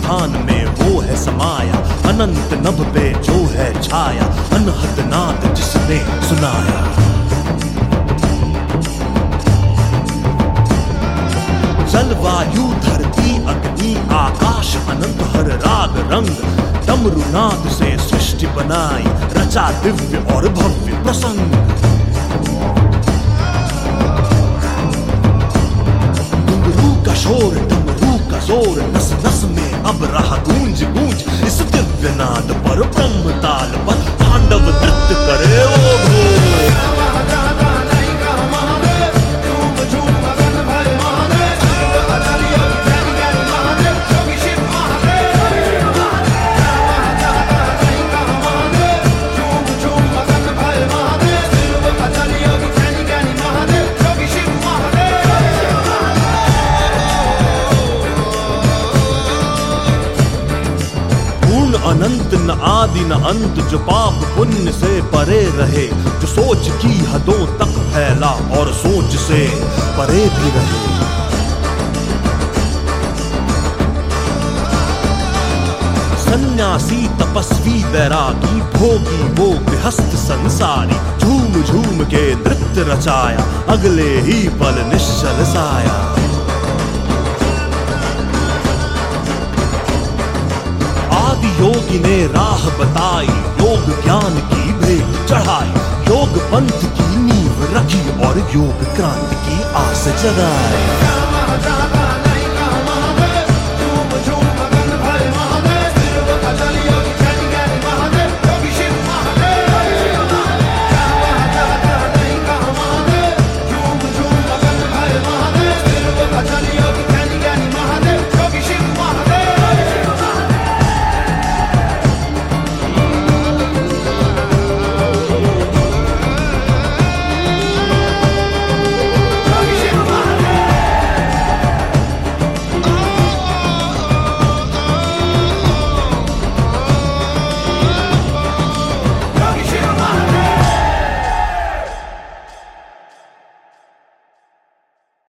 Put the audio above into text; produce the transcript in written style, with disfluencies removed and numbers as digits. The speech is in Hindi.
स्थान में वो है समाया, अनंत नभ पे जो है छाया, अनहद नाद जिसने सुनाया। जल वायु धरती अग्नि आकाश अनंत हर राग रंग, डमरुनाद से सृष्टि बनाई, रचा दिव्य और भव्य प्रसंग। डमरू का शोर डमरू का जोर, नस नस में अब रहा गूंज गूंज, इस दिव्य नाद पर ब्रह्म ताल पर तांडव नृत्य करे वो भोर। अनंत न आदि न अंत, जो पाप पुण्य से परे रहे, जो सोच की हदों तक फैला और सोच से परे भी रहे। सन्यासी तपस्वी बैरागी भोगी वो गृहस्थ संसारी, झूम झूम के नृत्य रचाया, अगले ही पल निश्चल साया। योगी ने राह बताई, योग ज्ञान की भेंट चढ़ाई, योग पंथ की नींव रखी और योग क्रांति की आस जगाई।